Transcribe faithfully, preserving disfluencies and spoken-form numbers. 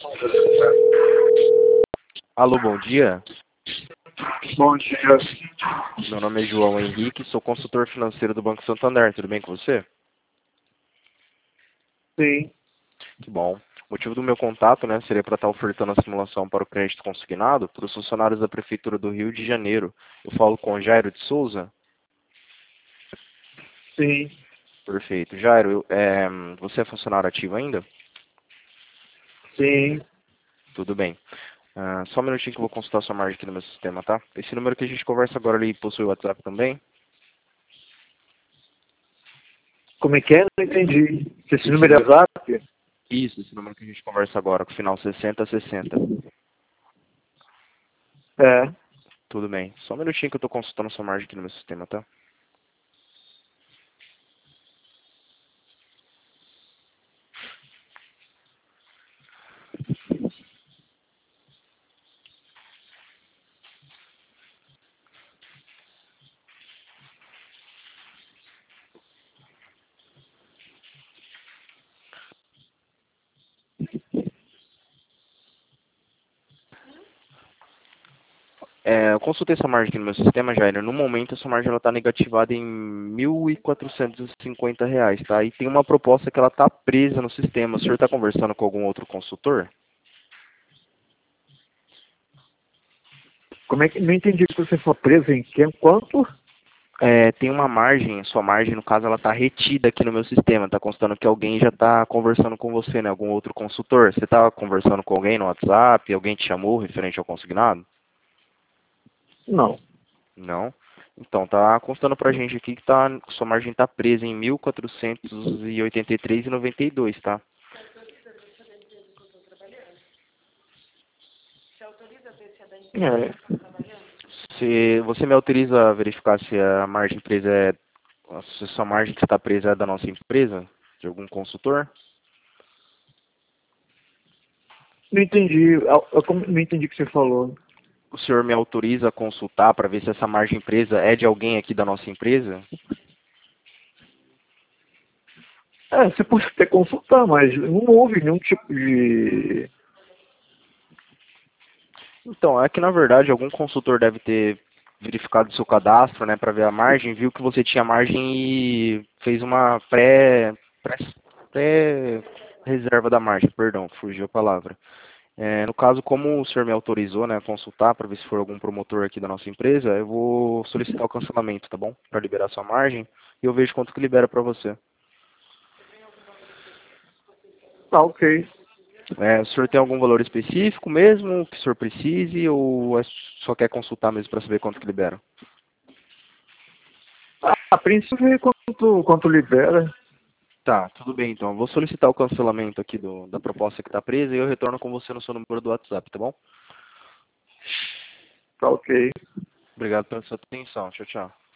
Alô, bom dia. Bom dia. Meu nome é João Henrique, sou consultor financeiro do Banco Santander. Tudo bem com você? Sim, Que bom. O motivo do meu contato, né, seria para estar ofertando a simulação para o crédito consignado para os funcionários da Prefeitura do Rio de Janeiro. Eu falo com o Jairo de Souza. sim, Perfeito. Jairo, eu- é, você é funcionário ativo ainda? sim. Tudo bem. Ah, só um minutinho que eu vou consultar sua margem aqui no meu sistema, tá? Esse número que a gente conversa agora, ele possui WhatsApp também? Como é que é? Não entendi. Esse Esse número é número... WhatsApp? Isso, esse número que a gente conversa agora, com o final sessenta sessenta. É. Tudo bem. Só um minutinho que eu estou consultando sua margem aqui no meu sistema, tá? É, eu consultei essa margem aqui no meu sistema, Jair. No momento, essa margem está negativada em mil e quatrocentos e cinquenta reais, tá? E tem uma proposta que ela está presa no sistema. O senhor está conversando com algum outro consultor? Como é que... Não entendi que você foi preso em que? Quanto? É, tem uma margem, sua margem, no caso, ela está retida aqui no meu sistema. Está constando que alguém já está conversando com você, né? Algum outro consultor. Você está conversando com alguém no WhatsApp? Alguém te chamou referente ao consignado? Não. Não? Então, tá constando pra gente aqui que tá, sua margem tá presa em mil quatrocentos e oitenta e três reais e noventa e dois, tá? É. Se você me autoriza a verificar se a margem presa é, se a sua margem que está presa é da nossa empresa, de algum consultor? Não entendi. Eu- eu como- Não entendi o que você falou. O senhor me autoriza a consultar para ver se essa margem presa é de alguém aqui da nossa empresa? É, você pode até consultar, mas não houve nenhum tipo de... Então, é que na verdade algum consultor deve ter verificado o seu cadastro, né, para ver a margem, viu que você tinha margem e fez uma pré, pré, pré reserva da margem, perdão, fugiu a palavra. É, no caso, como o senhor me autorizou, né, a consultar para ver se for algum promotor aqui da nossa empresa, eu vou solicitar o cancelamento, tá bom? Para liberar sua margem e eu vejo quanto que libera para você. Ah, ok. É, o senhor tem algum valor específico mesmo que o senhor precise ou é- só quer consultar mesmo para saber quanto que libera? Ah, a princípio, ver quanto, quanto libera. Tá, tudo bem então. Eu vou solicitar o cancelamento aqui do, da proposta que está presa e eu retorno com você no seu número do WhatsApp, tá bom? Tá ok. Obrigado pela sua atenção. Tchau, tchau.